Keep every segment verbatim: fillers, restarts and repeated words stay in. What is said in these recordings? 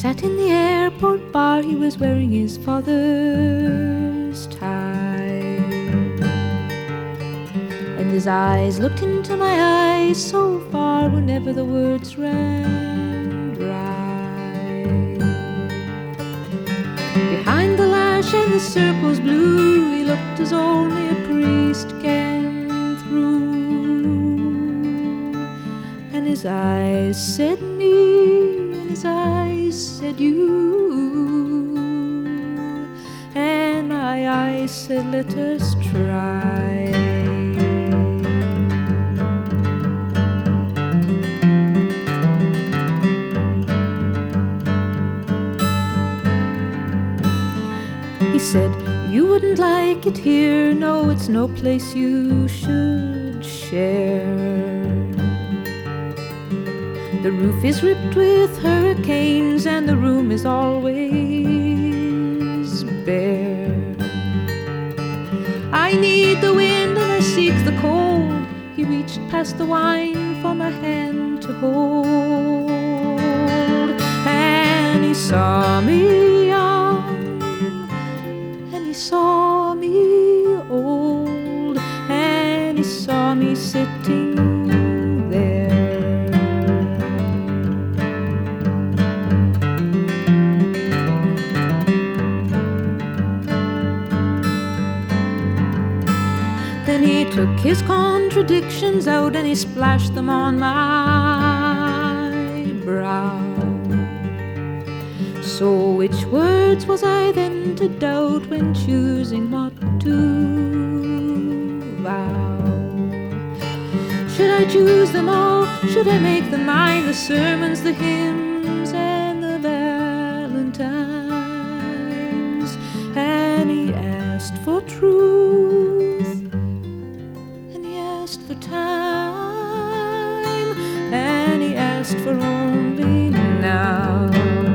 sat in the airport bar, he was wearing his father's tie. And his eyes looked into my eyes so far whenever the words ran dry. Behind the lash and the circles blue, he looked as only a priest can through. And his eyes said me, and his eyes said you, and my eyes said let us try. He said, you wouldn't like it here, no, it's no place you should share. The roof is ripped with hurricanes and the room is always bare. I need the wind and I seek the cold. He reached past the wine for my hand to hold. And he saw me young, and he saw me old, and he saw me sitting there. Then he took his contradictions out and he splashed them on my brow. So which words was I then to doubt when choosing what to vow? Should I choose them all? Should I make them mine? The sermons, the hymns, and the valentines? And he asked for truth, and he asked for time, and he asked for only now.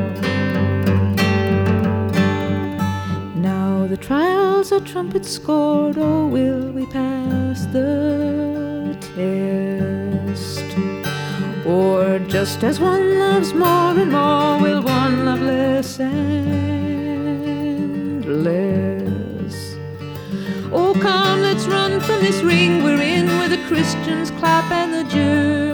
The trials are trumpets scored, oh, will we pass the test? Or just as one loves more and more, will one love less and less? Oh, come, let's run from this ring we're in, where the Christians clap and the Jews